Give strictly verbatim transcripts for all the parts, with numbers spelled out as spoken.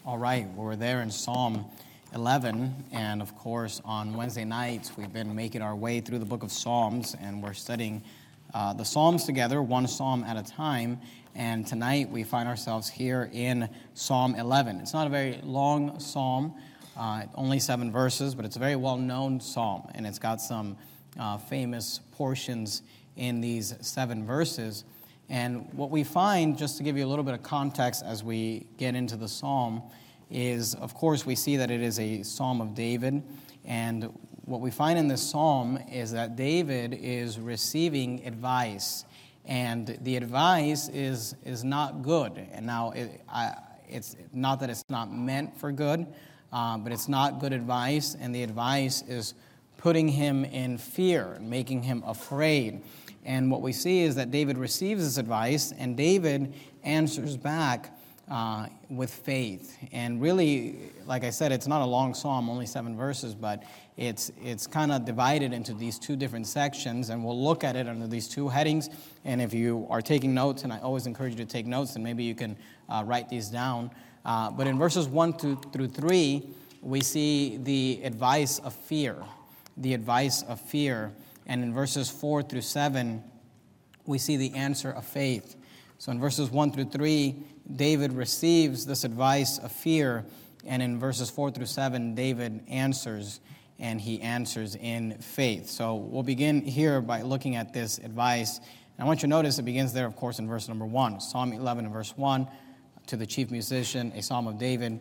All right, well, we're there in Psalm eleven, and of course on Wednesday nights we've been making our way through the book of Psalms, and we're studying uh, the Psalms together, one psalm at a time, and tonight we find ourselves here in Psalm eleven. It's not a very long psalm, uh, only seven verses, but it's a very well-known psalm, and it's got some uh, famous portions in these seven verses. And what we find, just to give you a little bit of context as we get into the psalm, is, of course, we see that it is a psalm of David. And what we find in this psalm is that David is receiving advice. And the advice is, is not good. And now, it, I, it's not that it's not meant for good, uh, but it's not good advice. And the advice is putting him in fear, making him afraid. And what we see is that David receives this advice, and David answers back uh, with faith. And really, like I said, it's not a long psalm, only seven verses, but it's it's kind of divided into these two different sections, and we'll look at it under these two headings. And if you are taking notes, and I always encourage you to take notes, then maybe you can uh, write these down. Uh, but in verses one to, through three, we see the advice of fear, the advice of fear. And in verses four through seven, we see the answer of faith. So in verses one through three, David receives this advice of fear. And in verses four through seven, David answers, and he answers in faith. So we'll begin here by looking at this advice. And I want you to notice it begins there, of course, in verse number one. Psalm eleven and verse one, to the chief musician, a psalm of David.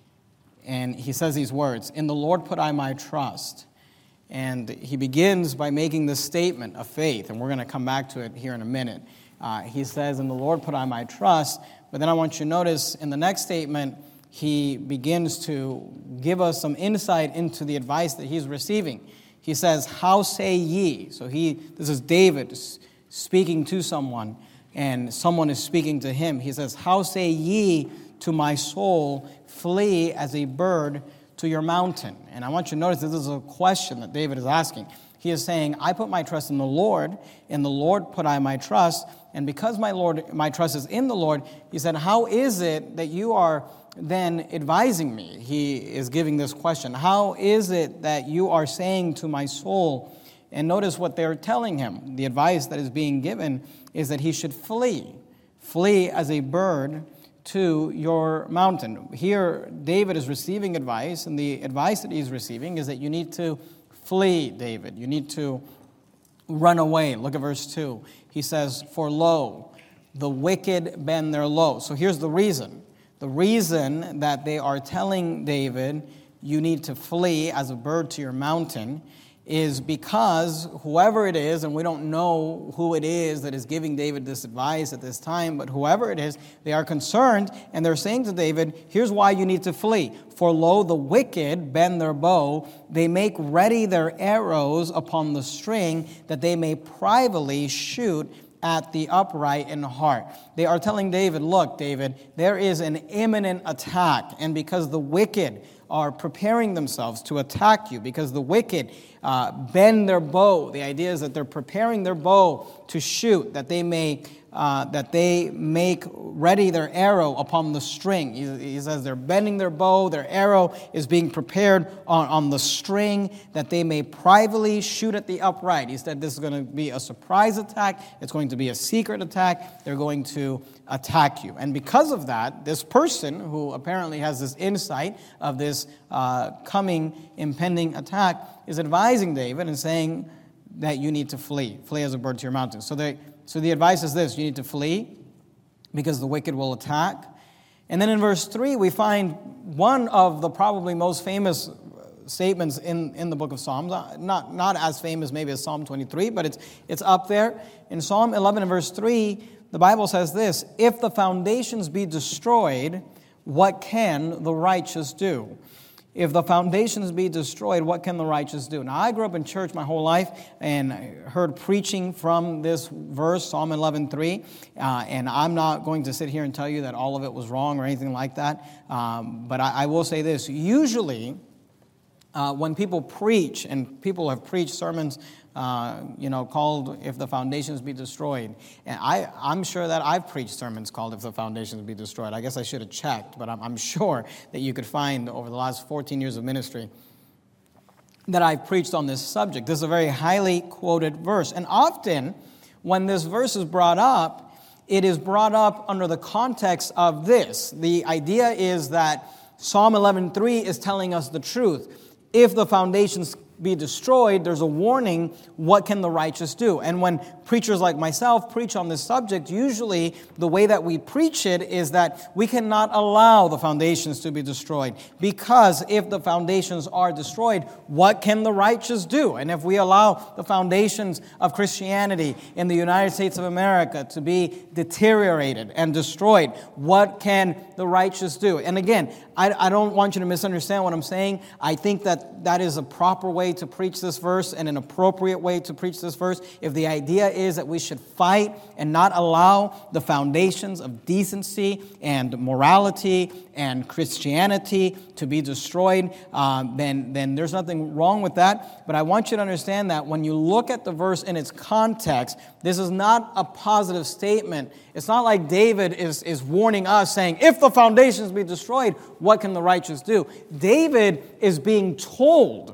And he says these words, "In the Lord put I my trust." And he begins by making this statement of faith, and we're going to come back to it here in a minute. Uh, he says, "In the Lord put I my trust," but then I want you to notice in the next statement, he begins to give us some insight into the advice that he's receiving. He says, "How say ye?" So he, this is David speaking to someone, and someone is speaking to him. He says, "How say ye to my soul, flee as a bird to your mountain?" And I want you to notice that this is a question that David is asking. He is saying, I put my trust in the Lord, in the Lord put I my trust, and because my Lord, my trust is in the Lord, he said, how is it that you are then advising me? He is giving this question. How is it that you are saying to my soul? And notice what they're telling him. The advice that is being given is that he should flee. Flee as a bird to your mountain. Here, David is receiving advice, and the advice that he's receiving is that you need to flee, David. You need to run away. Look at verse two. He says, "For lo, the wicked bend their low." So here's the reason. The reason that they are telling David, you need to flee as a bird to your mountain, is because whoever it is, and we don't know who it is that is giving David this advice at this time, but whoever it is, they are concerned, and they're saying to David, here's why you need to flee. "For lo, the wicked bend their bow, they make ready their arrows upon the string, that they may privately shoot at the upright in heart." They are telling David, look, David, there is an imminent attack, and because the wicked are preparing themselves to attack you, because the wicked uh, bend their bow. The idea is that they're preparing their bow to shoot, that they may uh, that they make ready their arrow upon the string. He, he says they're bending their bow, their arrow is being prepared on, on the string, that they may privately shoot at the upright. He said this is going to be a surprise attack. It's going to be a secret attack. They're going to attack you. And because of that, this person who apparently has this insight of this uh, coming, impending attack is advising David and saying that you need to flee. Flee as a bird to your mountain. So, they, so the advice is this. You need to flee because the wicked will attack. And then in verse three, we find one of the probably most famous statements in, in the book of Psalms. Not, not as famous maybe as Psalm twenty-three, but it's, it's up there. In Psalm eleven and verse three, the Bible says this, "If the foundations be destroyed, what can the righteous do?" If the foundations be destroyed, what can the righteous do? Now, I grew up in church my whole life and heard preaching from this verse, Psalm eleven three, uh, and I'm not going to sit here and tell you that all of it was wrong or anything like that, um, but I, I will say this. Usually, uh, when people preach, and people have preached sermons, uh, you know, called "If the Foundations Be Destroyed," and I, I'm sure that I've preached sermons called "If the Foundations Be Destroyed." I guess I should have checked, but I'm, I'm sure that you could find over the last fourteen years of ministry that I've preached on this subject. This is a very highly quoted verse, and often when this verse is brought up, it is brought up under the context of this. The idea is that Psalm eleven three is telling us the truth. If the foundations be destroyed, there's a warning, what can the righteous do? And when preachers like myself preach on this subject, usually the way that we preach it is that we cannot allow the foundations to be destroyed. Because if the foundations are destroyed, what can the righteous do? And if we allow the foundations of Christianity in the United States of America to be deteriorated and destroyed, what can the righteous do? And again, I, I don't want you to misunderstand what I'm saying. I think that that is a proper way to preach this verse and an appropriate way to preach this verse. If the idea is that we should fight and not allow the foundations of decency and morality and Christianity to be destroyed, uh, then, then there's nothing wrong with that. But I want you to understand that when you look at the verse in its context, this is not a positive statement. It's not like David is, is warning us saying, if the foundations be destroyed, what can the righteous do? David is being told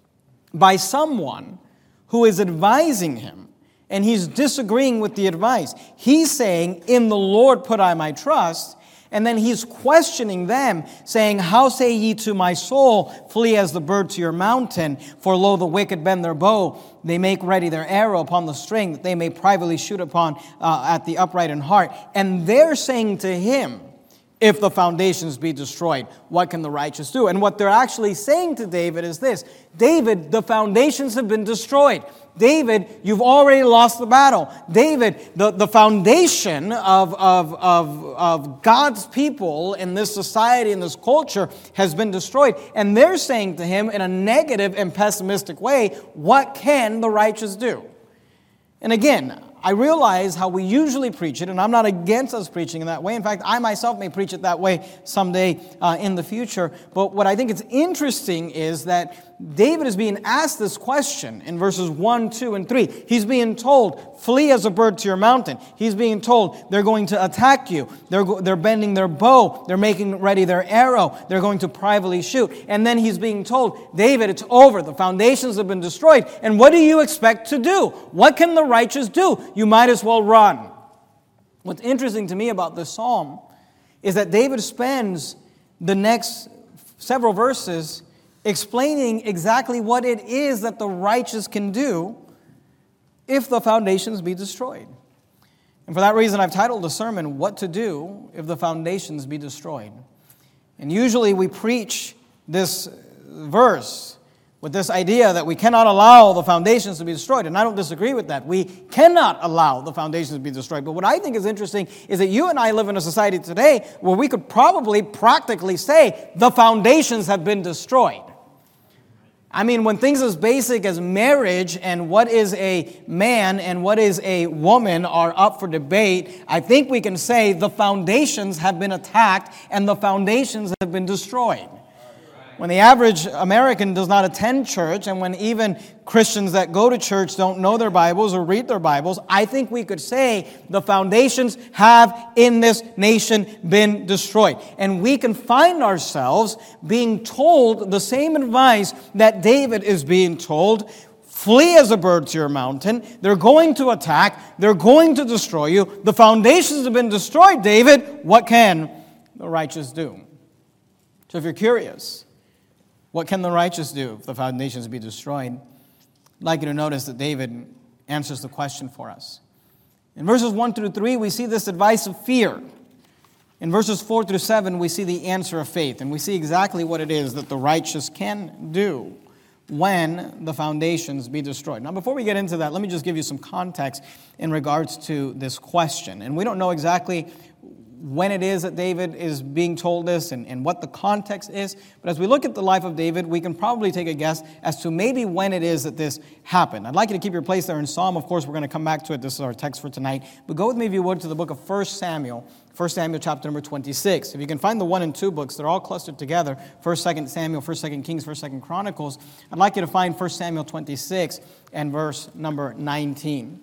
by someone who is advising him, and he's disagreeing with the advice. He's saying, in the Lord put I my trust, and then he's questioning them, saying, how say ye to my soul, flee as the bird to your mountain? For lo, the wicked bend their bow, they make ready their arrow upon the string, that they may privately shoot upon uh, at the upright in heart. And they're saying to him, if the foundations be destroyed, what can the righteous do? And what they're actually saying to David is this: David, the foundations have been destroyed. David, you've already lost the battle. David, the, the foundation of, of, of, of God's people in this society, in this culture, has been destroyed. And they're saying to him in a negative and pessimistic way, what can the righteous do? And again, I realize how we usually preach it, and I'm not against us preaching in that way. In fact, I myself may preach it that way someday uh, in the future. But what I think is interesting is that David is being asked this question in verses one, two, and three. He's being told, flee as a bird to your mountain. He's being told they're going to attack you. They're, go- they're bending their bow. They're making ready their arrow. They're going to privately shoot. And then he's being told, David, it's over. The foundations have been destroyed. And what do you expect to do? What can the righteous do? You might as well run. What's interesting to me about this psalm is that David spends the next several verses explaining exactly what it is that the righteous can do if the foundations be destroyed. And for that reason, I've titled the sermon, What to Do If the Foundations Be Destroyed. And usually we preach this verse with this idea that we cannot allow the foundations to be destroyed. And I don't disagree with that. We cannot allow the foundations to be destroyed. But what I think is interesting is that you and I live in a society today where we could probably practically say the foundations have been destroyed. I mean, when things as basic as marriage and what is a man and what is a woman are up for debate, I think we can say the foundations have been attacked and the foundations have been destroyed. When the average American does not attend church, and when even Christians that go to church don't know their Bibles or read their Bibles, I think we could say the foundations have in this nation been destroyed. And we can find ourselves being told the same advice that David is being told. Flee as a bird to your mountain. They're going to attack. They're going to destroy you. The foundations have been destroyed, David. What can the righteous do? So if you're curious, what can the righteous do if the foundations be destroyed? I'd like you to notice that David answers the question for us. In verses one through three, we see this advice of fear. In verses four through seven, we see the answer of faith. And we see exactly what it is that the righteous can do when the foundations be destroyed. Now, before we get into that, let me just give you some context in regards to this question. And we don't know exactly when it is that David is being told this and, and what the context is. But as we look at the life of David, we can probably take a guess as to maybe when it is that this happened. I'd like you to keep your place there in Psalm. Of course, we're going to come back to it. This is our text for tonight. But go with me, if you would, to the book of First Samuel. First Samuel chapter number twenty-six. If you can find the one and two books, they're all clustered together. First, Second Samuel, First, Second Kings, First, Second Chronicles. I'd like you to find First Samuel twenty-six and verse number nineteen.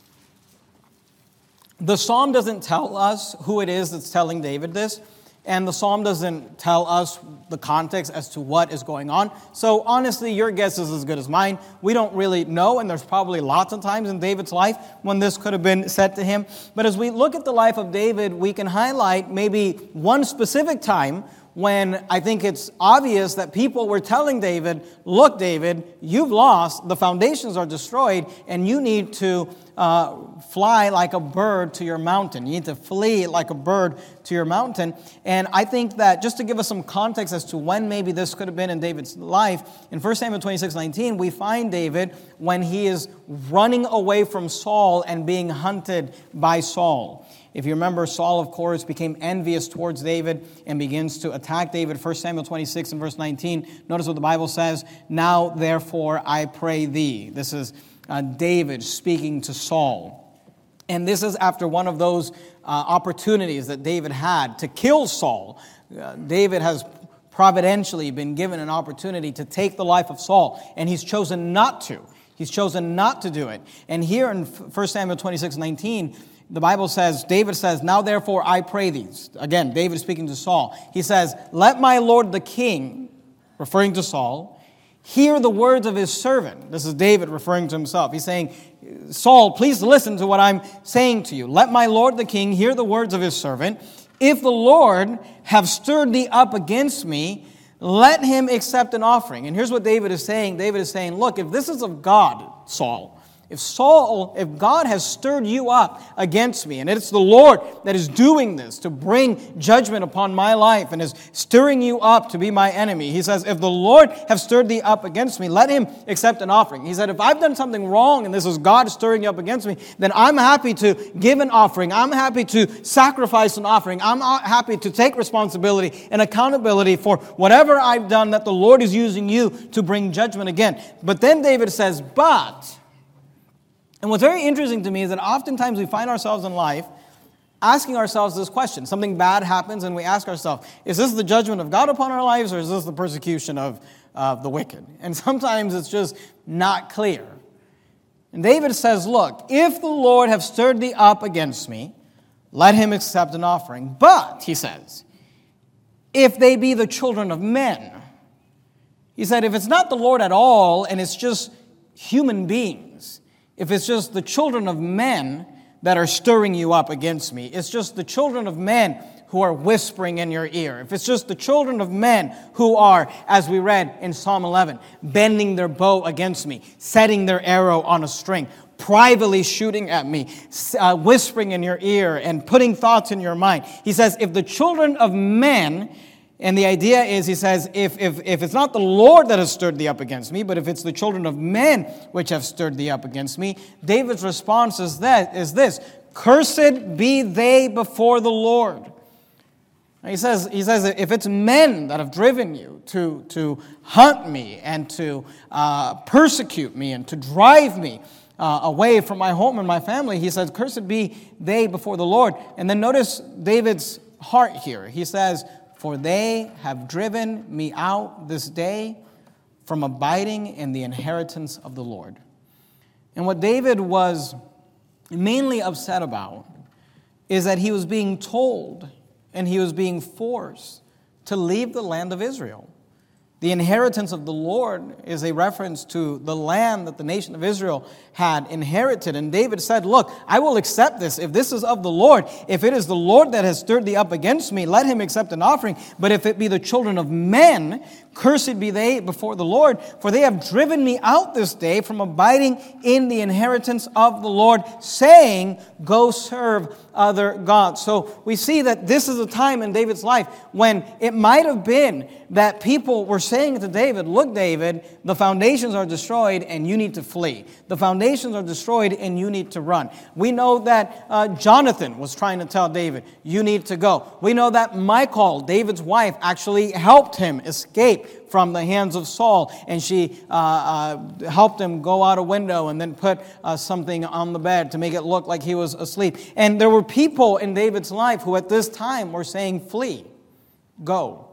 The psalm doesn't tell us who it is that's telling David this, and the psalm doesn't tell us the context as to what is going on. So honestly, your guess is as good as mine. We don't really know, and there's probably lots of times in David's life when this could have been said to him. But as we look at the life of David, we can highlight maybe one specific time when I think it's obvious that people were telling David, look, David, you've lost, the foundations are destroyed, and you need to uh, fly like a bird to your mountain. You need to flee like a bird to your mountain. And I think that just to give us some context as to when maybe this could have been in David's life, in First Samuel twenty-six nineteen, we find David when he is running away from Saul and being hunted by Saul. If you remember, Saul, of course, became envious towards David and begins to attack David. First Samuel twenty-six and verse nineteen. Notice what the Bible says. Now, therefore, I pray thee. This is uh, David speaking to Saul. And this is after one of those uh, opportunities that David had to kill Saul. Uh, David has providentially been given an opportunity to take the life of Saul, and he's chosen not to. He's chosen not to do it. And here in First Samuel twenty-six nineteen, the Bible says, David says, now therefore I pray thee. Again, David is speaking to Saul. He says, let my lord the king, referring to Saul, hear the words of his servant. This is David referring to himself. He's saying, Saul, please listen to what I'm saying to you. Let my lord the king hear the words of his servant. If the Lord have stirred thee up against me, let him accept an offering. And here's what David is saying. David is saying, look, if this is of God, Saul, If Saul, if God has stirred you up against me, and it's the Lord that is doing this to bring judgment upon my life and is stirring you up to be my enemy, he says, if the Lord have stirred thee up against me, let him accept an offering. He said, if I've done something wrong and this is God stirring you up against me, then I'm happy to give an offering. I'm happy to sacrifice an offering. I'm happy to take responsibility and accountability for whatever I've done that the Lord is using you to bring judgment again. But then David says, but... And what's very interesting to me is that oftentimes we find ourselves in life asking ourselves this question. Something bad happens and we ask ourselves, is this the judgment of God upon our lives or is this the persecution of uh, the wicked? And sometimes it's just not clear. And David says, look, if the Lord have stirred thee up against me, let him accept an offering. But, he says, if they be the children of men. He said, if it's not the Lord at all and it's just human beings, if it's just the children of men that are stirring you up against me, it's just the children of men who are whispering in your ear, if it's just the children of men who are, as we read in Psalm eleven, bending their bow against me, setting their arrow on a string, privately shooting at me, uh, whispering in your ear and putting thoughts in your mind. He says, if the children of men... And the idea is, he says, if, if, if it's not the Lord that has stirred thee up against me, but if it's the children of men which have stirred thee up against me, David's response is, that, is this, cursed be they before the Lord. And he says, he says, if it's men that have driven you to, to hunt me and to uh, persecute me and to drive me uh, away from my home and my family, he says, cursed be they before the Lord. And then notice David's heart here. He says, for they have driven me out this day from abiding in the inheritance of the Lord. And what David was mainly upset about is that he was being told and he was being forced to leave the land of Israel. The inheritance of the Lord is a reference to the land that the nation of Israel had inherited. And David said, look, I will accept this. If this is of the Lord, if it is the Lord that has stirred thee up against me, let him accept an offering. But if it be the children of men, cursed be they before the Lord, for they have driven me out this day from abiding in the inheritance of the Lord, saying, go serve other gods. So we see that this is a time in David's life when it might have been that people were saying to David, look, David, the foundations are destroyed and you need to flee. The foundations are destroyed and you need to run. We know that uh, Jonathan was trying to tell David, you need to go. We know that Michal, David's wife, actually helped him escape from the hands of Saul, and she uh, uh, helped him go out a window and then put uh, something on the bed to make it look like he was asleep. And there were people in David's life who at this time were saying, flee, go.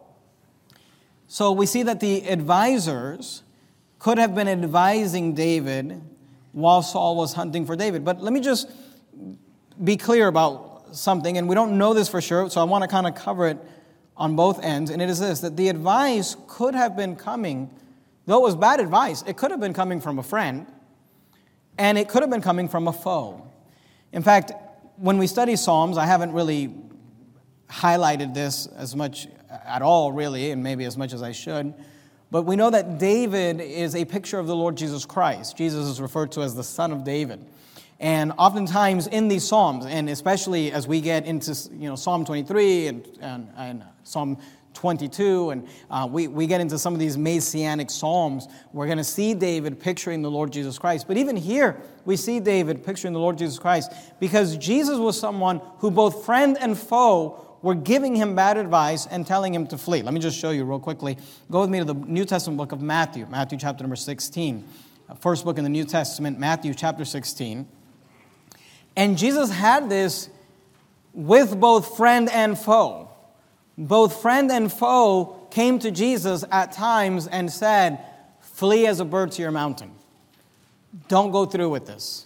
So we see that the advisors could have been advising David while Saul was hunting for David. But let me just be clear about something, and we don't know this for sure, so I want to kind of cover it on both ends, and it is this, that the advice could have been coming, though it was bad advice, it could have been coming from a friend, and it could have been coming from a foe. In fact, when we study Psalms, I haven't really highlighted this as much at all, really, and maybe as much as I should, but we know that David is a picture of the Lord Jesus Christ. Jesus is referred to as the Son of David. And oftentimes in these Psalms, and especially as we get into you know Psalm twenty-three and, and, and Psalm twenty-two, and uh, we, we get into some of these Messianic Psalms, we're going to see David picturing the Lord Jesus Christ. But even here, we see David picturing the Lord Jesus Christ because Jesus was someone who both friend and foe were giving him bad advice and telling him to flee. Let me just show you real quickly. Go with me to the New Testament book of Matthew, Matthew chapter number sixteen. First book in the New Testament, Matthew chapter sixteen. And Jesus had this with both friend and foe. Both friend and foe came to Jesus at times and said, flee as a bird to your mountain. Don't go through with this.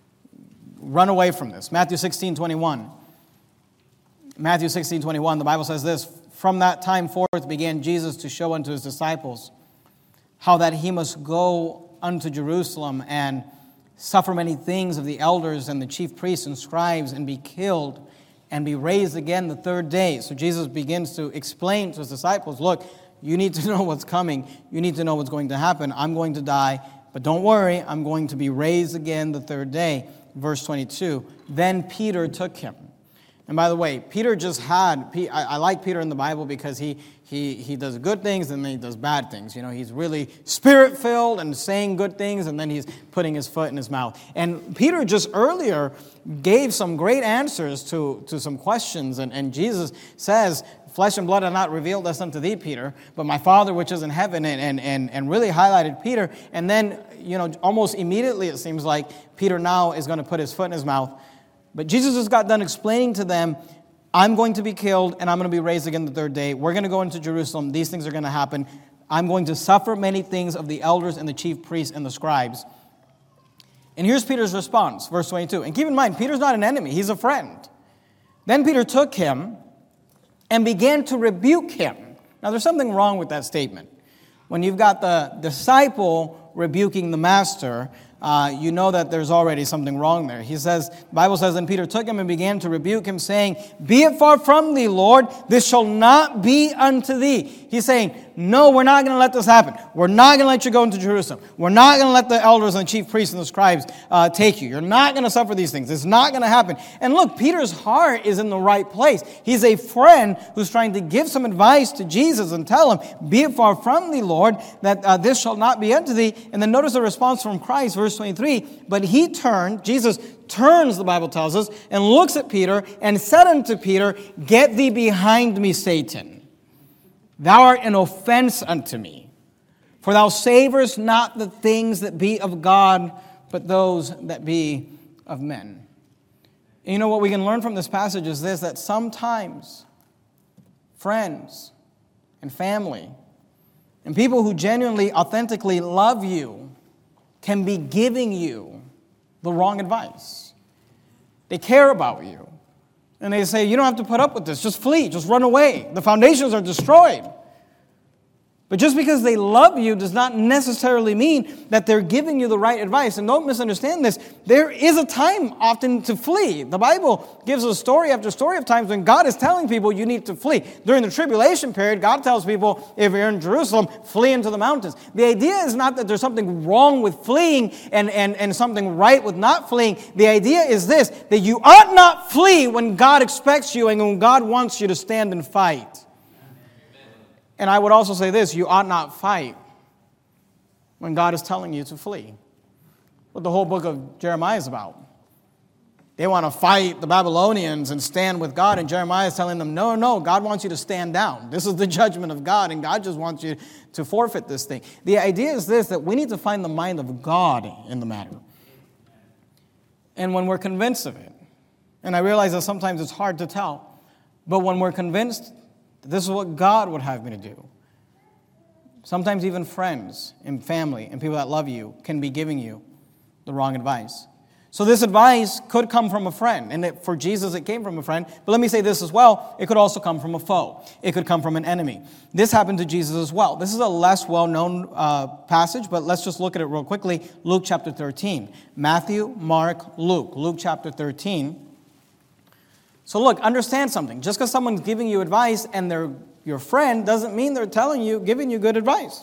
Run away from this. Matthew sixteen twenty-one. Matthew sixteen twenty-one, the Bible says this, from that time forth began Jesus to show unto his disciples how that he must go unto Jerusalem and suffer many things of the elders and the chief priests and scribes and be killed and be raised again the third day. So Jesus begins to explain to his disciples, look, you need to know what's coming. You need to know what's going to happen. I'm going to die, but don't worry, I'm going to be raised again the third day. Verse twenty-two, then Peter took him. And by the way, Peter just had, I like Peter in the Bible because he he he does good things and then he does bad things. You know, he's really spirit-filled and saying good things and then he's putting his foot in his mouth. And Peter just earlier gave some great answers to, to some questions. And, and Jesus says, flesh and blood have not revealed this unto thee, Peter, but my Father which is in heaven, and, and, and, and really highlighted Peter. And then, you know, almost immediately it seems like Peter now is going to put his foot in his mouth. But Jesus just got done explaining to them, I'm going to be killed and I'm going to be raised again the third day. We're going to go into Jerusalem. These things are going to happen. I'm going to suffer many things of the elders and the chief priests and the scribes. And here's Peter's response, verse twenty-two. And keep in mind, Peter's not an enemy. He's a friend. Then Peter took him and began to rebuke him. Now, there's something wrong with that statement. When you've got the disciple rebuking the master, Uh, you know that there's already something wrong there. He says, the Bible says, and Peter took him and began to rebuke him, saying, be it far from thee, Lord, this shall not be unto thee. He's saying, no, we're not going to let this happen. We're not going to let you go into Jerusalem. We're not going to let the elders and the chief priests and the scribes uh, take you. You're not going to suffer these things. It's not going to happen. And look, Peter's heart is in the right place. He's a friend who's trying to give some advice to Jesus and tell him, be it far from thee, Lord, that uh, this shall not be unto thee. And then notice the response from Christ, verse twenty-three, but he turned, Jesus turns, the Bible tells us, and looks at Peter and said unto Peter, get thee behind me, Satan. Thou art an offense unto me, for thou savorest not the things that be of God, but those that be of men. And you know what we can learn from this passage is this, that sometimes friends and family and people who genuinely, authentically love you can be giving you the wrong advice. They care about you. And they say, you don't have to put up with this. Just flee. Just run away. The foundations are destroyed. But just because they love you does not necessarily mean that they're giving you the right advice. And don't misunderstand this. There is a time often to flee. The Bible gives us story after story of times when God is telling people you need to flee. During the tribulation period, God tells people, if you're in Jerusalem, flee into the mountains. The idea is not that there's something wrong with fleeing and, and, and something right with not fleeing. The idea is this, that you ought not flee when God expects you and when God wants you to stand and fight. And I would also say this, you ought not fight when God is telling you to flee. What the whole book of Jeremiah is about. They want to fight the Babylonians and stand with God. And Jeremiah is telling them, no, no, God wants you to stand down. This is the judgment of God, and God just wants you to forfeit this thing. The idea is this, that we need to find the mind of God in the matter. And when we're convinced of it, and I realize that sometimes it's hard to tell, but when we're convinced that this is what God would have me to do, sometimes even friends and family and people that love you can be giving you the wrong advice. So this advice could come from a friend, and it, for Jesus it came from a friend. But let me say this as well, it could also come from a foe. It could come from an enemy. This happened to Jesus as well. This is a less well-known uh, passage, but let's just look at it real quickly. Luke chapter thirteen. Matthew, Mark, Luke. Luke chapter thirteen. So look, understand something. Just because someone's giving you advice and they're your friend doesn't mean they're telling you, giving you good advice.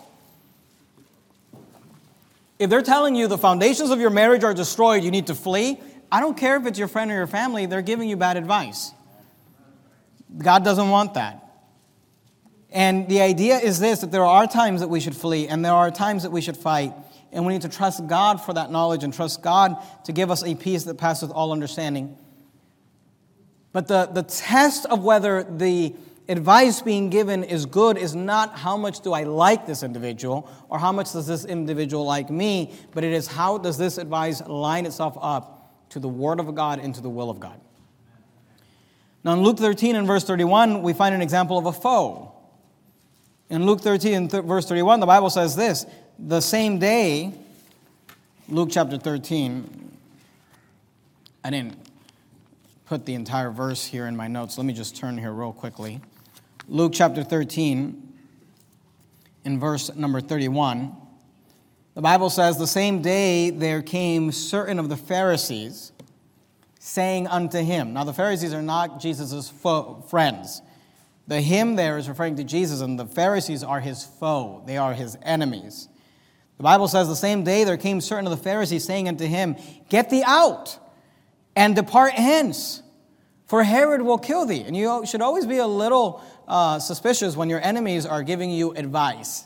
If they're telling you the foundations of your marriage are destroyed, you need to flee, I don't care if it's your friend or your family, they're giving you bad advice. God doesn't want that. And the idea is this, that there are times that we should flee, and there are times that we should fight, and we need to trust God for that knowledge and trust God to give us a peace that passeth all understanding. But the, the test of whether the advice being given is good is not how much do I like this individual or how much does this individual like me, but it is how does this advice line itself up to the Word of God and to the will of God. Now in Luke thirteen and verse thirty-one, we find an example of a foe. In Luke thirteen and th- verse thirty-one, the Bible says this, the same day, Luke chapter thirteen, I didn't put the entire verse here in my notes. Let me just turn here real quickly. Luke chapter thirteen, in verse number thirty-one, the Bible says, the same day there came certain of the Pharisees, saying unto him. Now the Pharisees are not Jesus' fo- friends. The him there is referring to Jesus, and the Pharisees are his foe. They are his enemies. The Bible says, the same day there came certain of the Pharisees, saying unto him, get thee out, and depart hence, for Herod will kill thee. And you should always be a little uh, suspicious when your enemies are giving you advice.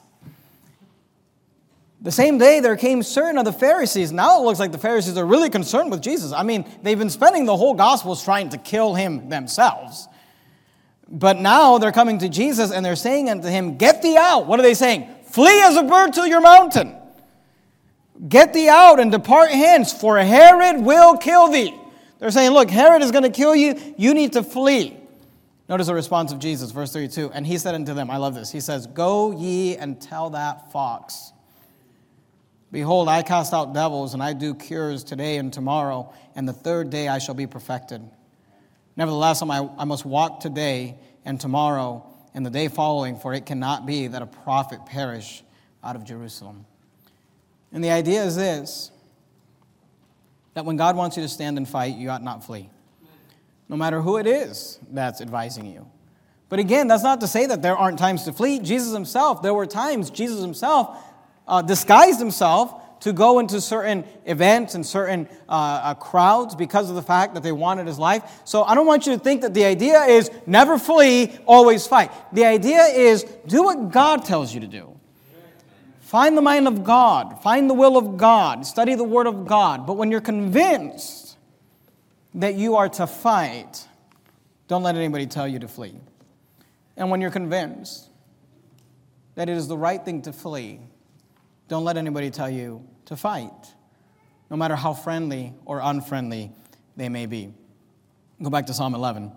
The same day there came certain of the Pharisees. Now it looks like the Pharisees are really concerned with Jesus. I mean, they've been spending the whole Gospels trying to kill him themselves. But now they're coming to Jesus and they're saying unto him, get thee out. What are they saying? Flee as a bird to your mountain. Get thee out and depart hence, for Herod will kill thee. They're saying, look, Herod is going to kill you. You need to flee. Notice the response of Jesus, verse thirty-two. And he said unto them, I love this. He says, go ye and tell that fox, behold, I cast out devils, and I do cures today and tomorrow, and the third day I shall be perfected. Nevertheless, I, I must walk today and tomorrow and the day following, for it cannot be that a prophet perish out of Jerusalem. And the idea is this, that when God wants you to stand and fight, you ought not flee, no matter who it is that's advising you. But again, that's not to say that there aren't times to flee. Jesus himself, there were times Jesus himself uh, disguised himself to go into certain events and certain uh, uh, crowds because of the fact that they wanted his life. So I don't want you to think that the idea is never flee, always fight. The idea is do what God tells you to do. Find the mind of God. Find the will of God. Study the Word of God. But when you're convinced that you are to fight, don't let anybody tell you to flee. And when you're convinced that it is the right thing to flee, don't let anybody tell you to fight, no matter how friendly or unfriendly they may be. Go back to Psalm eleven.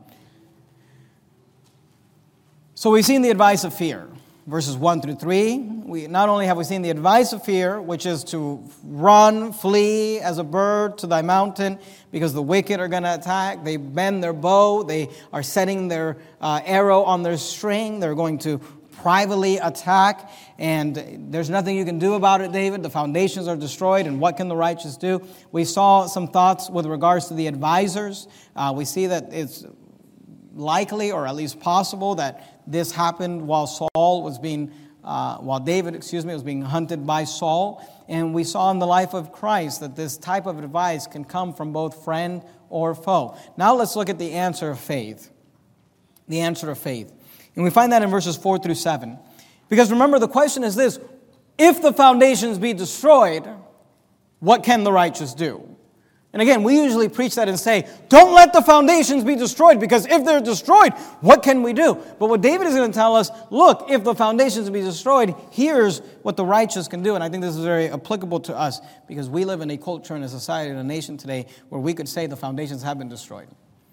So we've seen the advice of fear. Verses one through three, we not only have we seen the advice of fear, which is to run, flee as a bird to thy mountain, because the wicked are going to attack. They bend their bow. They are setting their uh, arrow on their string. They're going to privately attack, and there's nothing you can do about it, David. The foundations are destroyed, and what can the righteous do? We saw some thoughts with regards to the advisors. Uh, we see that it's likely, or at least possible, that this happened while Saul was being, uh, while David, excuse me, was being hunted by Saul. And we saw in the life of Christ that this type of advice can come from both friend or foe. Now let's look at the answer of faith. The answer of faith. And we find that in verses four through seven. Because remember, the question is this: if the foundations be destroyed, what can the righteous do? And again, we usually preach that and say, don't let the foundations be destroyed, because if they're destroyed, what can we do? But what David is going to tell us, look, if the foundations be destroyed, here's what the righteous can do. And I think this is very applicable to us, because we live in a culture and a society and a nation today where we could say the foundations have been destroyed.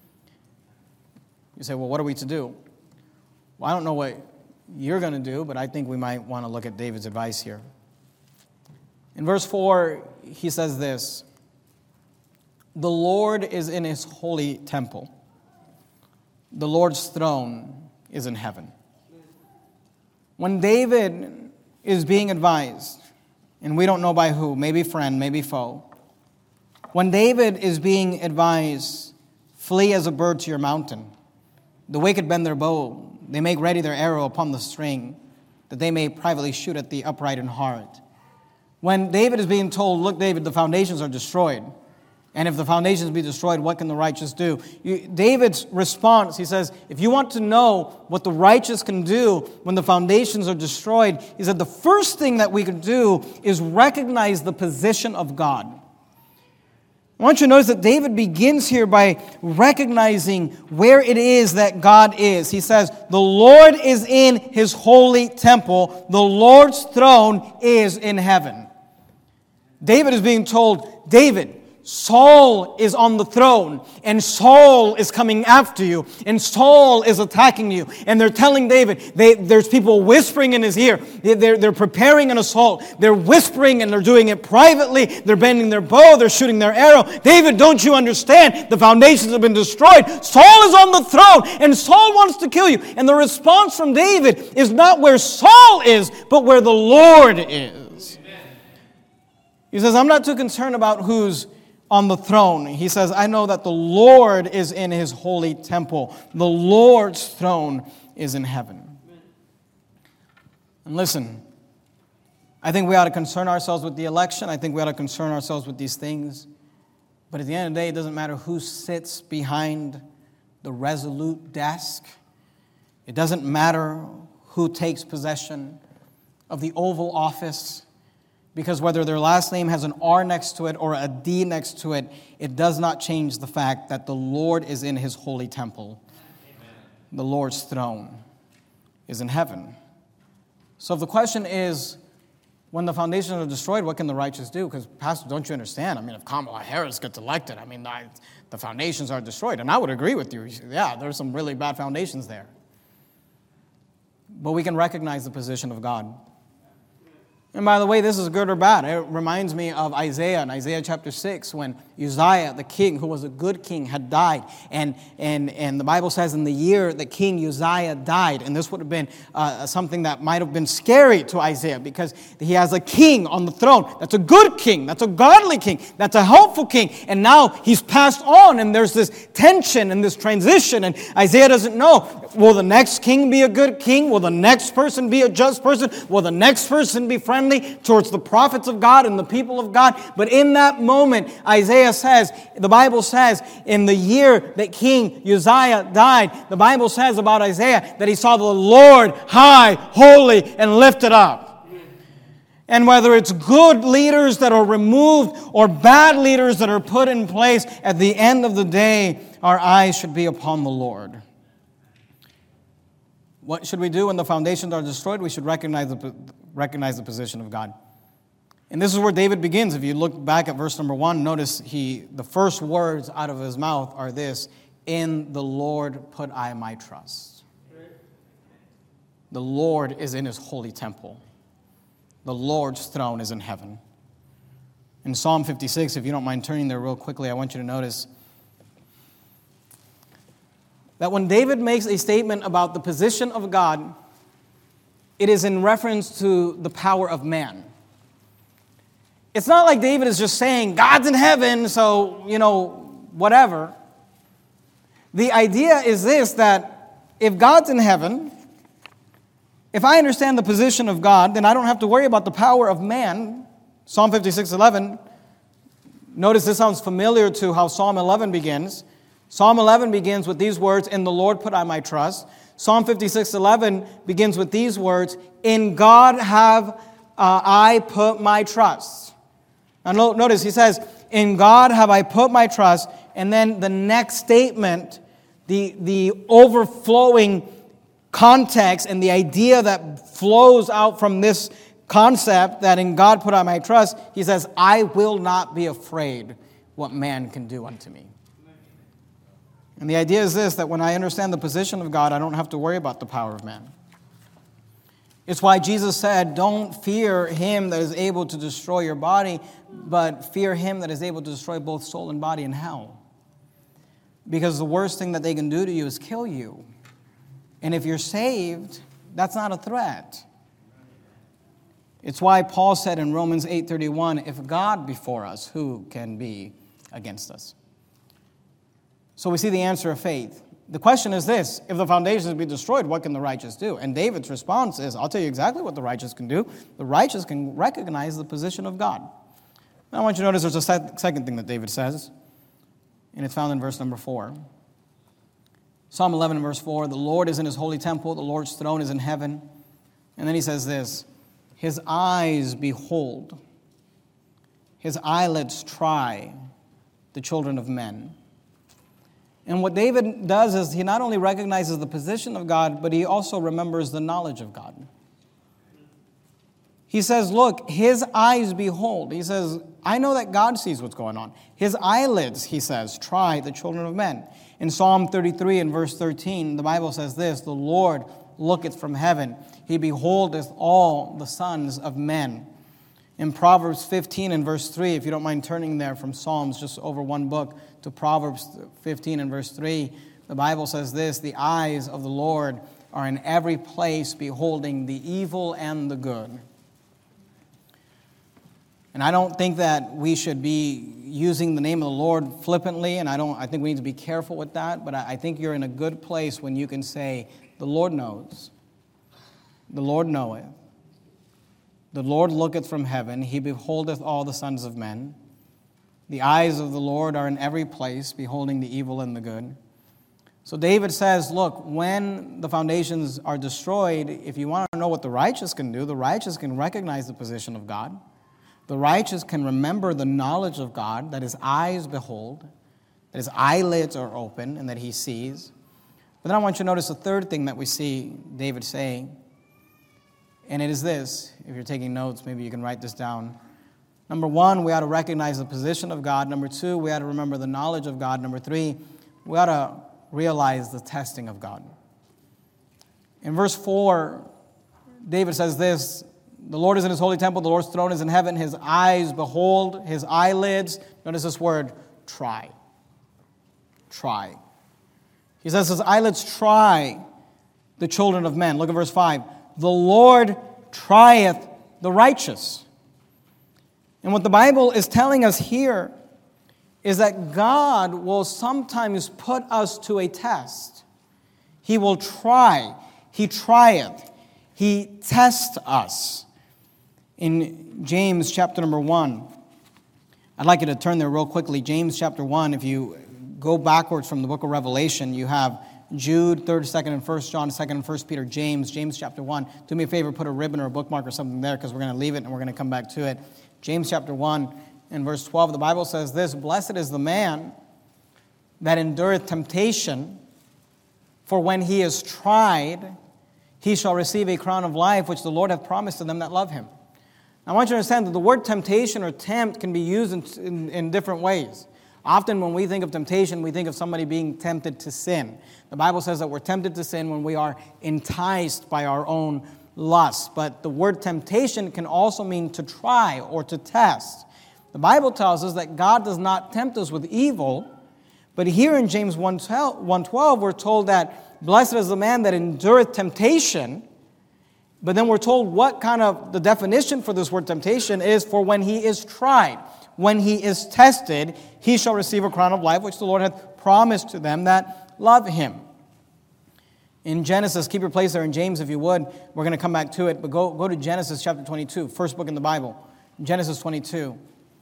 You say, well, what are we to do? Well, I don't know what you're going to do, but I think we might want to look at David's advice here. In verse four, he says this: the Lord is in his holy temple. The Lord's throne is in heaven. When David is being advised, and we don't know by who, maybe friend, maybe foe. When David is being advised, flee as a bird to your mountain. The wicked bend their bow. They make ready their arrow upon the string, that they may privately shoot at the upright in heart. When David is being told, look, David, the foundations are destroyed. And if the foundations be destroyed, what can the righteous do? You, David's response, he says, if you want to know what the righteous can do when the foundations are destroyed, he said the first thing that we can do is recognize the position of God. I want you to notice that David begins here by recognizing where it is that God is. He says, the Lord is in his holy temple. The Lord's throne is in heaven. David is being told, David, Saul is on the throne, and Saul is coming after you, and Saul is attacking you. And they're telling David, they, there's people whispering in his ear. They, they're, they're preparing an assault. They're whispering, and they're doing it privately. They're bending their bow. They're shooting their arrow. David, don't you understand? The foundations have been destroyed. Saul is on the throne, and Saul wants to kill you. And the response from David is not where Saul is, but where the Lord is. He says, I'm not too concerned about who's on the throne. He says, I know that the Lord is in his holy temple. The Lord's throne is in heaven. And listen, I think we ought to concern ourselves with the election. I think we ought to concern ourselves with these things. But at the end of the day, it doesn't matter who sits behind the resolute desk. It doesn't matter who takes possession of the Oval Office. Because whether their last name has an R next to it or a D next to it, it does not change the fact that the Lord is in his holy temple. Amen. The Lord's throne is in heaven. So if the question is, when the foundations are destroyed, what can the righteous do? Because, Pastor, don't you understand? I mean, if Kamala Harris gets elected, I mean, I, the foundations are destroyed. And I would agree with you. Yeah, there's some really bad foundations there. But we can recognize the position of God. And by the way, this is good or bad. It reminds me of Isaiah in Isaiah chapter six, when Uzziah, the king, who was a good king, had died. And, and, and the Bible says in the year that King Uzziah died, and this would have been uh, something that might have been scary to Isaiah, because he has a king on the throne that's a good king, that's a godly king, that's a helpful king. And now he's passed on, and there's this tension and this transition, and Isaiah doesn't know, will the next king be a good king? Will the next person be a just person? Will the next person be friendly towards the prophets of God and the people of God? But in that moment, Isaiah says, the Bible says, in the year that King Uzziah died, the Bible says about Isaiah that he saw the Lord high, holy, and lifted up. And whether it's good leaders that are removed or bad leaders that are put in place, at the end of the day, our eyes should be upon the Lord. What should we do when the foundations are destroyed? We should recognize the, recognize the position of God. And this is where David begins. If you look back at verse number one, notice he the first words out of his mouth are this: in the Lord put I my trust. The Lord is in his holy temple. The Lord's throne is in heaven. In Psalm fifty-six, if you don't mind turning there real quickly, I want you to notice that when David makes a statement about the position of God, it is in reference to the power of man. It's not like David is just saying, God's in heaven, so, you know, whatever. The idea is this, that if God's in heaven, if I understand the position of God, then I don't have to worry about the power of man. Psalm fifty-six eleven, notice this sounds familiar to how Psalm eleven begins. Psalm eleven begins with these words, in the Lord put I my trust. Psalm fifty-six eleven begins with these words, in God have uh, I put my trust. Now notice he says, in God have I put my trust. And then the next statement, the, the overflowing context and the idea that flows out from this concept that in God put I my trust, he says, I will not be afraid what man can do unto me. And the idea is this, that when I understand the position of God, I don't have to worry about the power of man. It's why Jesus said, don't fear him that is able to destroy your body, but fear him that is able to destroy both soul and body in hell. Because the worst thing that they can do to you is kill you. And if you're saved, that's not a threat. It's why Paul said in Romans eight thirty-one, if God be for us, who can be against us? So we see the answer of faith. The question is this, if the foundations be destroyed, what can the righteous do? And David's response is, I'll tell you exactly what the righteous can do. The righteous can recognize the position of God. Now I want you to notice there's a sec- second thing that David says, and it's found in verse number four. Psalm eleven and verse four, the Lord is in his holy temple, the Lord's throne is in heaven. And then he says this, his eyes behold, his eyelids try the children of men. And what David does is he not only recognizes the position of God, but he also remembers the knowledge of God. He says, look, his eyes behold. He says, I know that God sees what's going on. His eyelids, he says, try the children of men. In Psalm thirty-three and verse thirteen, the Bible says this, the Lord looketh from heaven. He beholdeth all the sons of men. In Proverbs fifteen and verse three, if you don't mind turning there from Psalms, just over one book, to Proverbs fifteen and verse three, the Bible says this, the eyes of the Lord are in every place, beholding the evil and the good. And I don't think that we should be using the name of the Lord flippantly, and I don't. I think we need to be careful with that, but I think you're in a good place when you can say, the Lord knows, the Lord knoweth, the Lord looketh from heaven, he beholdeth all the sons of men. The eyes of the Lord are in every place, beholding the evil and the good. So David says, look, when the foundations are destroyed, if you want to know what the righteous can do, the righteous can recognize the position of God. The righteous can remember the knowledge of God, that his eyes behold, that his eyelids are open, and that he sees. But then I want you to notice the third thing that we see David saying, and it is this. If you're taking notes, maybe you can write this down. Number one, we ought to recognize the position of God. Number two, we ought to remember the knowledge of God. Number three, we ought to realize the testing of God. In verse four, David says this, the Lord is in his holy temple, the Lord's throne is in heaven, his eyes behold, his eyelids, notice this word, try. Try. He says his eyelids try the children of men. Look at verse five. The Lord trieth the righteous. And what the Bible is telling us here is that God will sometimes put us to a test. He will try. He trieth. He tests us. In James chapter number one, I'd like you to turn there real quickly. James chapter one, if you go backwards from the book of Revelation, you have Jude, third, second, and first John, second, and first Peter, James, James chapter one. Do me a favor, put a ribbon or a bookmark or something there because we're going to leave it and we're going to come back to it. James chapter one and verse twelve, the Bible says this, blessed is the man that endureth temptation, for when he is tried, he shall receive a crown of life, which the Lord hath promised to them that love him. Now, I want you to understand that the word temptation or tempt can be used in, in, in different ways. Often when we think of temptation, we think of somebody being tempted to sin. The Bible says that we're tempted to sin when we are enticed by our own lust. But the word temptation can also mean to try or to test. The Bible tells us that God does not tempt us with evil. But here in James one twelve, we're told that blessed is the man that endureth temptation. But then we're told what kind of, the definition for this word temptation is for when he is tried. When he is tested, he shall receive a crown of life, which the Lord hath promised to them that love him. In Genesis, keep your place there in James if you would. We're going to come back to it, but go, go to Genesis chapter twenty-two, first book in the Bible. Genesis twenty-two.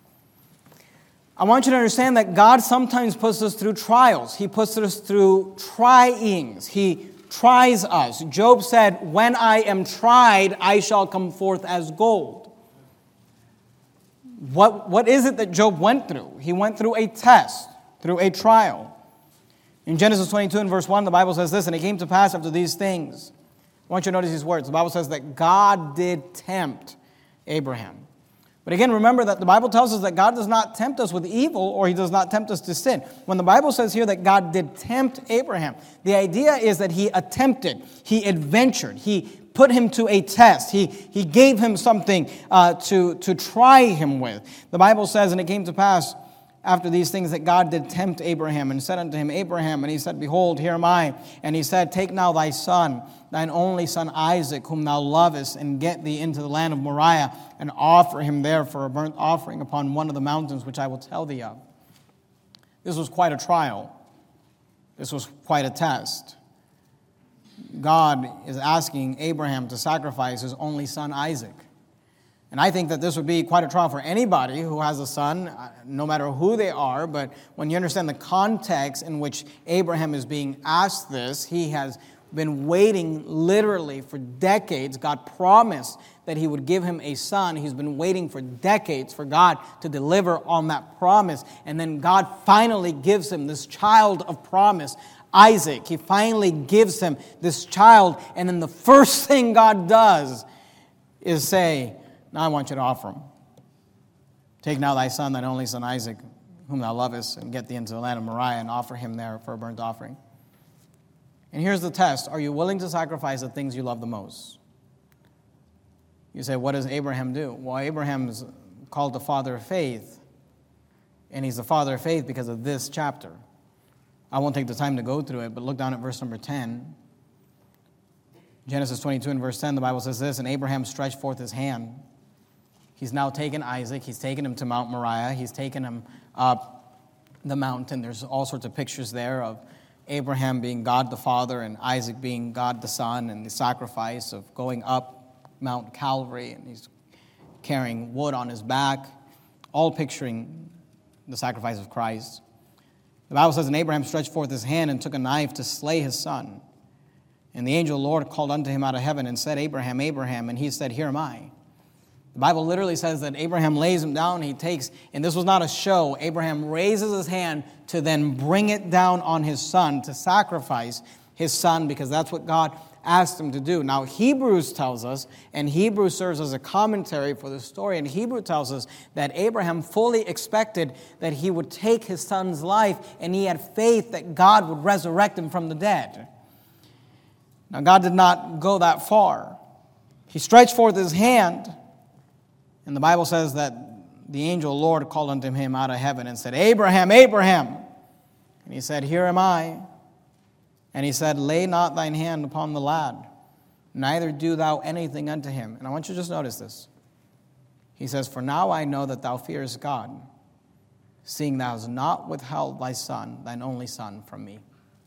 I want you to understand that God sometimes puts us through trials. He puts us through tryings. He tries us. Job said, when I am tried, I shall come forth as gold. What, what is it that Job went through? He went through a test, through a trial. In Genesis twenty-two and verse one, the Bible says this, and it came to pass after these things. I want you to notice these words. The Bible says that God did tempt Abraham. But again, remember that the Bible tells us that God does not tempt us with evil, or He does not tempt us to sin. When the Bible says here that God did tempt Abraham, the idea is that He attempted, He adventured, He put him to a test. He, he gave him something uh, to, to try him with. The Bible says, and it came to pass after these things that God did tempt Abraham and said unto him, Abraham, and he said, Behold, here am I. And he said, Take now thy son, thine only son Isaac, whom thou lovest, and get thee into the land of Moriah, and offer him there for a burnt offering upon one of the mountains which I will tell thee of. This was quite a trial. This was quite a test. God is asking Abraham to sacrifice his only son Isaac. And I think that this would be quite a trial for anybody who has a son, no matter who they are. But when you understand the context in which Abraham is being asked this, he has been waiting literally for decades. God promised that He would give him a son. He's been waiting for decades for God to deliver on that promise. And then God finally gives him this child of promise, Isaac. He finally gives him this child. And then the first thing God does is say, Now I want you to offer him. Take now thy son, thine only son Isaac, whom thou lovest, and get thee into the land of Moriah, and offer him there for a burnt offering. And here's the test. Are you willing to sacrifice the things you love the most? You say, what does Abraham do? Well, Abraham is called the father of faith. And he's the father of faith because of this chapter. I won't take the time to go through it, but look down at verse number ten. Genesis twenty-two and verse ten, the Bible says this, And Abraham stretched forth his hand. He's now taken Isaac. He's taken him to Mount Moriah. He's taken him up the mountain. There's all sorts of pictures there of Abraham being God the Father and Isaac being God the Son, and the sacrifice of going up Mount Calvary, and he's carrying wood on his back, all picturing the sacrifice of Christ. The Bible says, And Abraham stretched forth his hand and took a knife to slay his son. And the angel of the Lord called unto him out of heaven and said, Abraham, Abraham. And he said, Here am I. The Bible literally says that Abraham lays him down. He takes, and this was not a show. Abraham raises his hand to then bring it down on his son, to sacrifice his son, because that's what God asked him to do. Now, Hebrews tells us, and Hebrews serves as a commentary for the story, and Hebrew tells us that Abraham fully expected that he would take his son's life, and he had faith that God would resurrect him from the dead. Now, God did not go that far. He stretched forth his hand, and the Bible says that the angel of the Lord called unto him out of heaven and said, Abraham, Abraham. And he said, Here am I. And he said, Lay not thine hand upon the lad, neither do thou anything unto him. And I want you to just notice this. He says, For now I know that thou fearest God, seeing thou hast not withheld thy son, thine only son, from me.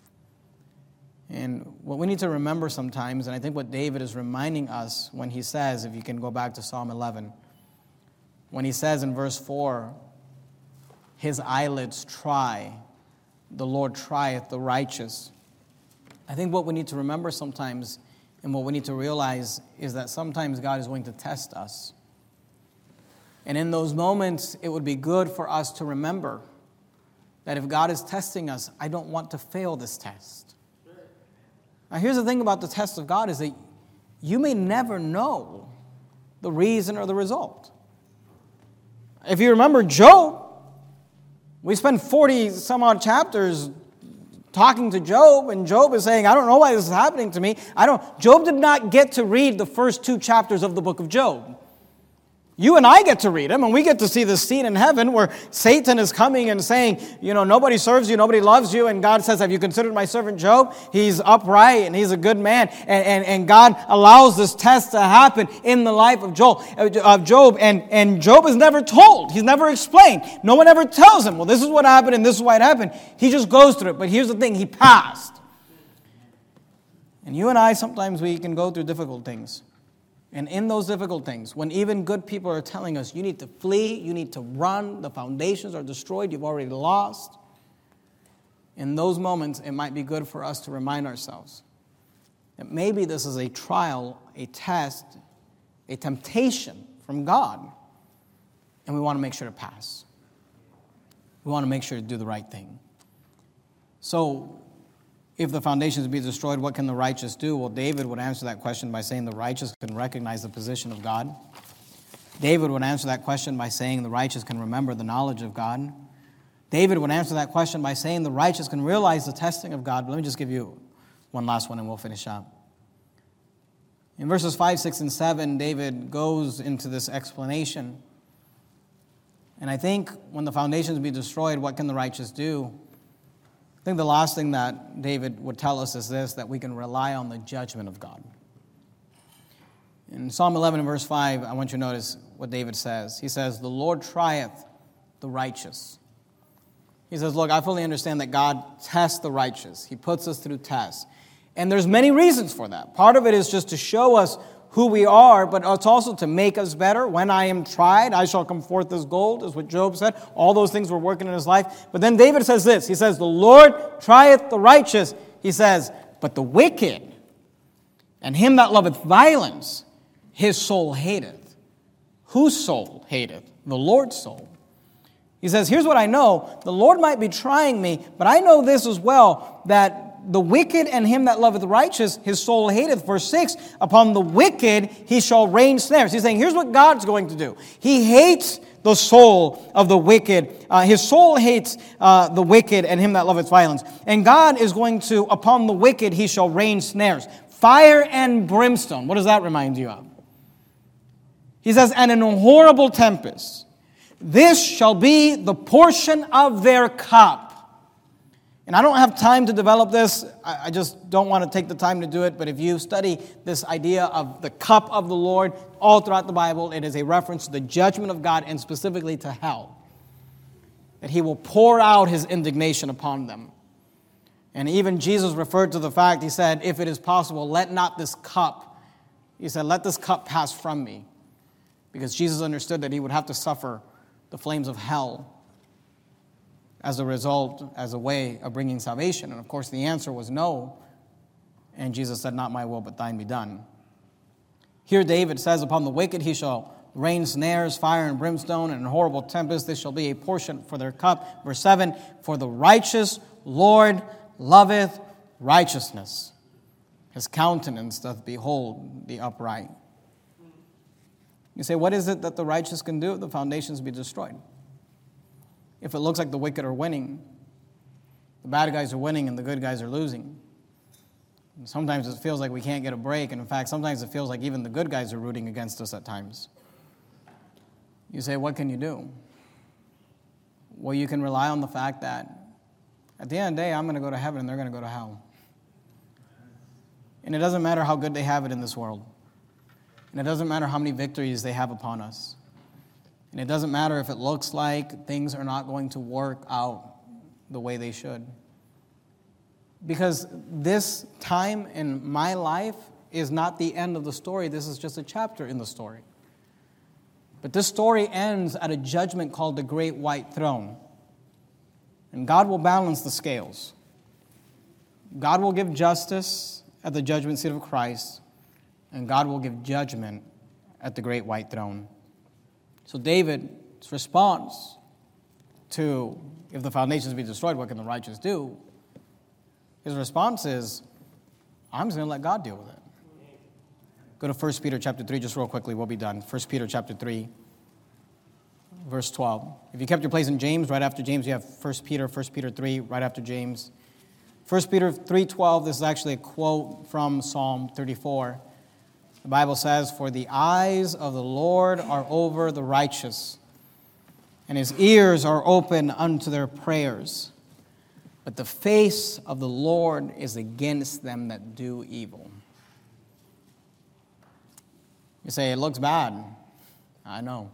And what we need to remember sometimes, and I think what David is reminding us when he says, if you can go back to Psalm eleven, when he says in verse four, His eyelids try, the Lord trieth the righteous. I think what we need to remember sometimes, and what we need to realize, is that sometimes God is going to test us. And in those moments, it would be good for us to remember that if God is testing us, I don't want to fail this test. Now, here's the thing about the test of God, is that you may never know the reason or the result. If you remember Job, we spent forty some odd chapters talking to Job, and Job is saying, I don't know why this is happening to me. I don't. Job did not get to read the first two chapters of the book of Job. You and I get to read them, and we get to see this scene in heaven where Satan is coming and saying, you know, nobody serves you, nobody loves you. And God says, have you considered my servant Job? He's upright and he's a good man. And, and, and God allows this test to happen in the life of Job. Of Job. And, and Job is never told. He's never explained. No one ever tells him, well, this is what happened and this is why it happened. He just goes through it. But here's the thing, he passed. And you and I, sometimes we can go through difficult things. And in those difficult things, when even good people are telling us, you need to flee, you need to run, the foundations are destroyed, you've already lost. In those moments, it might be good for us to remind ourselves that maybe this is a trial, a test, a temptation from God. and we want to make sure to pass. We want to make sure to do the right thing. So, if the foundations be destroyed, what can the righteous do? Well, David would answer that question by saying the righteous can recognize the position of God. David would answer that question by saying the righteous can remember the knowledge of God. David would answer that question by saying the righteous can realize the testing of God. But let me just give you one last one and we'll finish up. In verses five, six, and seven, David goes into this explanation. And I think when the foundations be destroyed, what can the righteous do? I think the last thing that David would tell us is this, that we can rely on the judgment of God. In Psalm eleven and verse five, I want you to notice what David says. He says, the Lord trieth the righteous. He says, look, I fully understand that God tests the righteous. He puts us through tests. And there's many reasons for that. Part of it is just to show us who we are, but it's also to make us better. When I am tried, I shall come forth as gold, is what Job said. All those things were working in his life. But then David says this. He says, the Lord trieth the righteous. He says, but the wicked and him that loveth violence, his soul hateth. Whose soul hateth? The Lord's soul. He says, here's what I know. The Lord might be trying me, but I know this as well, that the wicked and him that loveth righteous, his soul hateth. Verse six, upon the wicked he shall rain snares. He's saying, here's what God's going to do. He hates the soul of the wicked. Uh, his soul hates uh, the wicked and him that loveth violence. And God is going to, upon the wicked he shall rain snares. Fire and brimstone. What does that remind you of? He says, and an horrible tempest. This shall be the portion of their cup. And I don't have time to develop this. I just don't want to take the time to do it. But if you study this idea of the cup of the Lord all throughout the Bible, it is a reference to the judgment of God and specifically to hell. That he will pour out his indignation upon them. And even Jesus referred to the fact, he said, if it is possible, let not this cup, he said, let this cup pass from me. Because Jesus understood that he would have to suffer the flames of hell as a result, as a way of bringing salvation. And of course, the answer was no. And Jesus said, not my will, but thine be done. Here David says, upon the wicked he shall rain snares, fire and brimstone, and a horrible tempest. This shall be a portion for their cup. Verse seven, for the righteous Lord loveth righteousness. His countenance doth behold the upright. You say, what is it that the righteous can do if the foundations be destroyed? If it looks like the wicked are winning, the bad guys are winning and the good guys are losing. And sometimes it feels like we can't get a break. And in fact, sometimes it feels like even the good guys are rooting against us at times. You say, what can you do? Well, you can rely on the fact that at the end of the day, I'm going to go to heaven and they're going to go to hell. And it doesn't matter how good they have it in this world. And it doesn't matter how many victories they have upon us. And it doesn't matter if it looks like things are not going to work out the way they should. Because this time in my life is not the end of the story. This is just a chapter in the story. But this story ends at a judgment called the Great White Throne. And God will balance the scales. God will give justice at the judgment seat of Christ. And God will give judgment at the Great White Throne. So David's response to, if the foundations be destroyed, what can the righteous do? His response is, I'm just going to let God deal with it. Go to First Peter chapter three, just real quickly, we'll be done. First Peter chapter three, verse twelve. If you kept your place in James, right after James, you have First Peter, First Peter three, right after James. First Peter three twelve, this is actually a quote from Psalm thirty-four. The Bible says, for the eyes of the Lord are over the righteous, and his ears are open unto their prayers. But the face of the Lord is against them that do evil. You say, it looks bad. I know.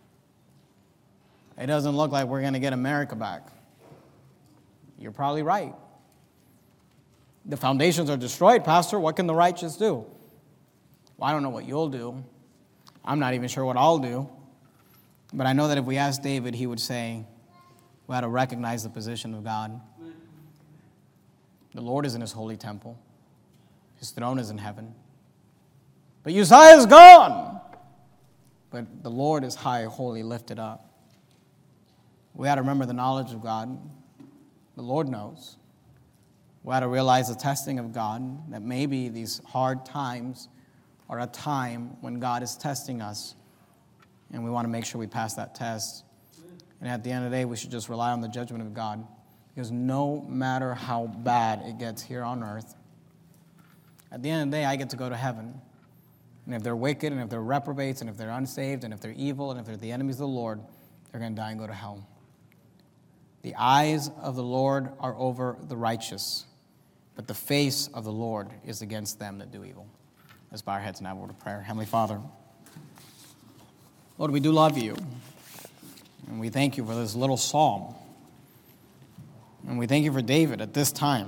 It doesn't look like we're going to get America back. You're probably right. The foundations are destroyed, Pastor. What can the righteous do? Well, I don't know what you'll do. I'm not even sure what I'll do. But I know that if we asked David, he would say, we had to recognize the position of God. The Lord is in his holy temple. His throne is in heaven. But Uzziah is gone. but the Lord is high, holy, lifted up. We got to remember the knowledge of God. The Lord knows. We got to realize the testing of God, that maybe these hard times are a time when God is testing us, and we want to make sure we pass that test. And at the end of the day, we should just rely on the judgment of God, because no matter how bad it gets here on earth, at the end of the day, I get to go to heaven. And if they're wicked, and if they're reprobates, and if they're unsaved, and if they're evil, and if they're the enemies of the Lord, they're going to die and go to hell. The eyes of the Lord are over the righteous, but the face of the Lord is against them that do evil. Let's bow our heads and have a word of prayer. Heavenly Father, Lord, we do love you, and we thank you for this little psalm. And we thank you for David at this time.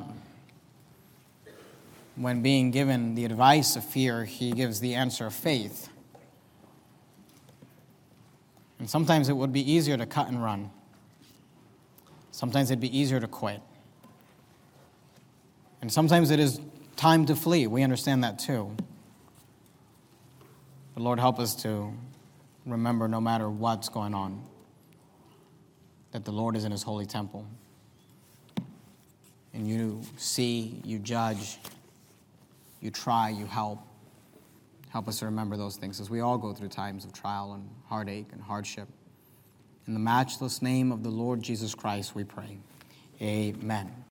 When being given the advice of fear, he gives the answer of faith. And sometimes it would be easier to cut and run. Sometimes it'd be easier to quit. And sometimes it is time to flee. We understand that too. But Lord, help us to remember, no matter what's going on, that the Lord is in his holy temple. And you see, you judge, you try, you help. Help us to remember those things as we all go through times of trial and heartache and hardship. In the matchless name of the Lord Jesus Christ, we pray. Amen.